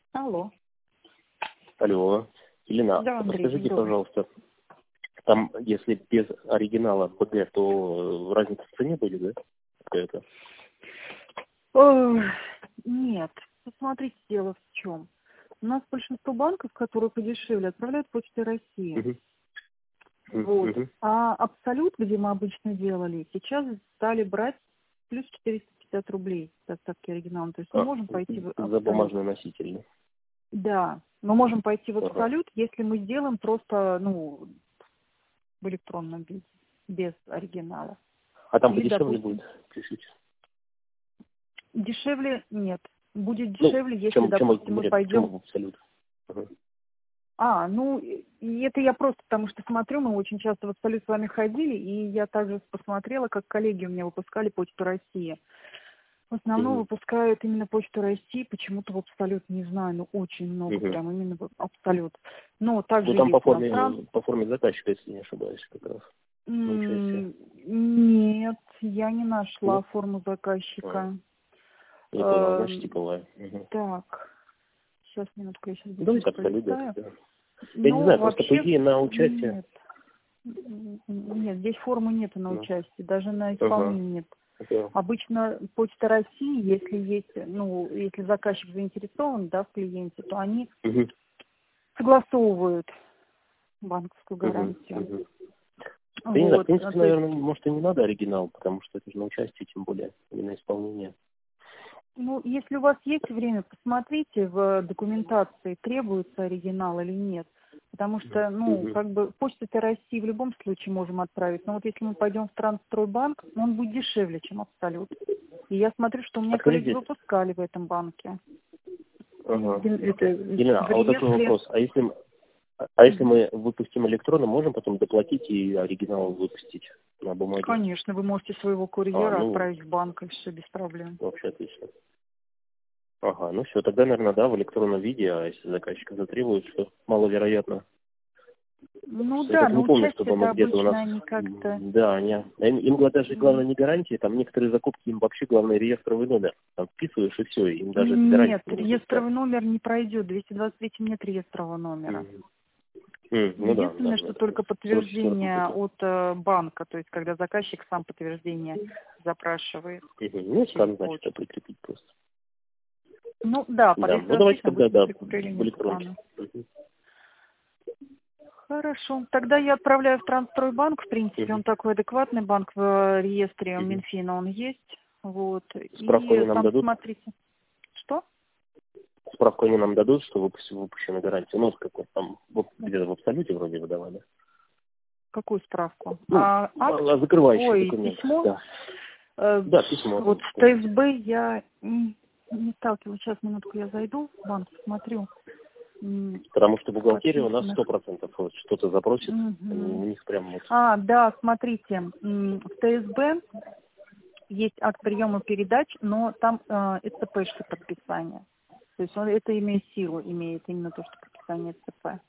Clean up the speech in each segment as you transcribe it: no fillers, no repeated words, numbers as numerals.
Алло. Алло, Елена, Да, Андрей, подскажите, добрый. пожалуйста, там, если без оригинала БГ, то разница в цене будет, да? Какая-то? Ой, нет, посмотрите, дело в чем. У нас большинство банков, которые подешевле, отправляют Почтой России. Мгм. Вот. Мгм. А Абсолют, где мы обычно делали, сейчас стали брать плюс 450 рублей доставки оригинала. То есть мы А, можем пойти в за Абсолют. бумажный носитель, да? Да, мы можем пойти в Ага. Абсолют, если мы сделаем просто, в электронном виде, без оригинала. А там Или, подешевле допустим, будет, пишите. дешевле нет. Будет Ну, дешевле, если, чем допустим, мы говорят, чем пойдем. в абсолют. Ага. И это я просто потому что смотрю, мы очень часто в Абсолют с вами ходили, и я также посмотрела, как коллеги у меня выпускали Почту России. В основном Мгм. выпускают именно Почту России, почему-то в Абсолют, не знаю, очень много, Мгм. прям именно в Абсолют. Но Ну, также там есть иностранцы. по форме заказчика, если не ошибаюсь, как раз, на участие. Нет, я не нашла Нет? форму А, заказчика. не понял, значит, Эм, типовая. Мгм. Так, сейчас, минутку, я сейчас Ну, давайте быстренько абсолют, да, полистаю. тогда. Я не Ну, знаю, просто по вообще, идее на участие. нет. Нет, здесь формы нету на Ну, участие, даже на ага. исполнение нет. Да. Обычно Почта России, если есть, если заказчик заинтересован, да, в клиенте, то они Мгм. согласовывают банковскую Мгм. гарантию. Мгм. Я не знаю, в Вот, принципе, то есть, наверное, может и не надо оригинал, потому что это же на участие, тем более, и на исполнение. если у вас есть время, посмотрите в документации, требуется оригинал или нет. Потому что, Мгм. Почта России в любом случае можем отправить. Но вот если мы пойдем в Трансстройбанк, он будет дешевле, чем Абсолют. И я смотрю, что у А меня коллеги скажите, выпускали в этом банке. ага. Это Елена, в а вот такой реестре. вопрос. А если мы выпустим электронно, можем потом доплатить и оригинал выпустить на бумаге? Конечно, вы можете своего курьера Ну, отправить в банк, и все без проблем. вообще отлично. Ага, ну все, тогда, наверное, да, в электронном виде, а если заказчик затребует, что маловероятно. Ну Я да, только на не помню, участие чтобы мы это где-то у нас... обычно они как-то... Да, им даже главное не гарантия, там некоторые закупки, им вообще главное реестровый номер. Там вписываешь и все, им даже гарантии Нет, не выпускают. реестровый номер не пройдет. 223 нет реестрового номера. Мгм. Ну да, Единственное, что это только в 44-м подтверждение году. от банка, то есть когда заказчик сам подтверждение запрашивает Ну, через скан, значит, почту. прикрепить просто. Ну да, под Да, ну давайте 223 тогда, будет да, в прикрепление электронке. скана. Хорошо. Тогда я отправляю в Трансстройбанк. В принципе, Мгм. он такой адекватный банк в реестре Мгм. Минфина он есть. Вот. Справку И они нам там дадут? смотрите. Что? Справку они нам дадут, что выпущена гарантия. Ну, какой там, где-то в абсолюте вроде выдавали. Какую справку? Ну, Акт? закрывающий Ой, документ, письмо? да. Э, Да, письмо Вот там с какое-нибудь. ТСБ я не сталкивалась. Сейчас, минутку, я зайду в банк, посмотрю. Потому что бухгалтерия у нас Подписанных. 100% вот что-то запросит. У Мгм. них прям вот... Да, смотрите, в ТСБ есть акт приема передач, но там СЦПшки подписания. То есть это имеет силу, имеет именно то, что подписание СЦП.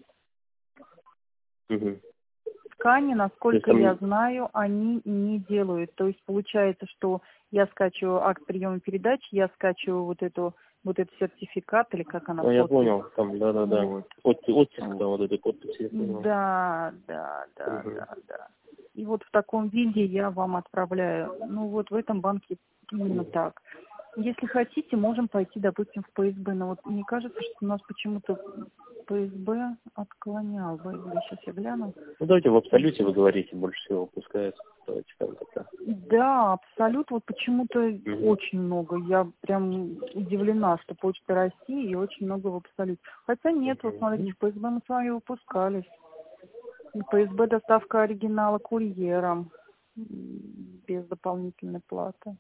Мгм. Ткани, То есть насколько там... я знаю, они не делают. То есть получается, что я скачиваю акт приема передач, я скачиваю вот этот сертификат, или как она, Я подпись. понял, там, да-да-да. Вот. Оттиск, да, вот этой подписи, я понял. Да. Мгм. И вот в таком виде я вам отправляю. Ну вот в этом банке именно так. Если хотите, можем пойти, допустим, в ПСБ. Но вот мне кажется, что у нас почему-то ПСБ отклонял. Сейчас я гляну. Ну, давайте в абсолюте, вы ПСБ. говорите, больше всего выпускается. Давайте там тогда. Да, абсолют. Вот почему-то Мгм. очень много. Я прям удивлена, что Почта России и очень много в абсолюте. Хотя нет, вот смотрите, в ПСБ мы с вами выпускались. И ПСБ доставка оригинала курьером без дополнительной платы.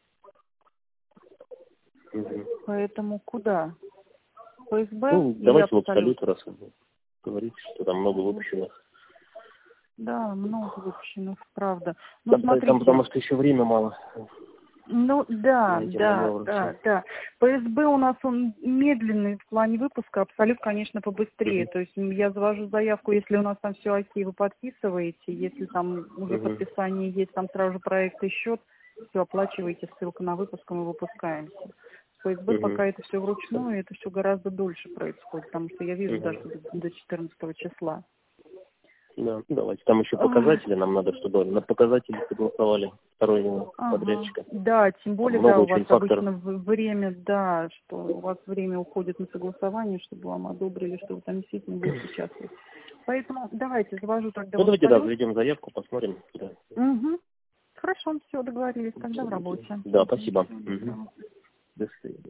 Мгм. Поэтому куда? ПСБ Ну, или давайте в Абсолют? абсолют, раз вы говорите, что там много Вот. выпущенных. Да, много выпущенных, правда. Ну, Там смотрите, потому что еще время мало ну, на да, эти да, маневры все. да, да. ПСБ у нас он медленный в плане выпуска, Абсолют, конечно, побыстрее. Мгм. То есть я завожу заявку, если у нас там все окей, вы подписываете, если там уже Мгм. подписание есть, там сразу же проект и счет, все оплачиваете, ссылка на выпуск, и мы выпускаемся. ФСБ пока это все вручную, это все гораздо дольше происходит, потому что я вижу, да, что до 14 числа. Да, давайте. Там еще показатели нам надо, чтобы на показатели согласовали стороннего подрядчика. Да, тем более, много да, у вас очень факторов. обычно время, да, что у вас время уходит на согласование, чтобы вам одобрили, что вы там действительно будете участвовать. Поэтому давайте, завожу тогда. Ну, давайте, салют. заведем заявку, посмотрим. Да. Хорошо, все, договорились, тогда в работе. Да, спасибо. Всего доброго. До свидания.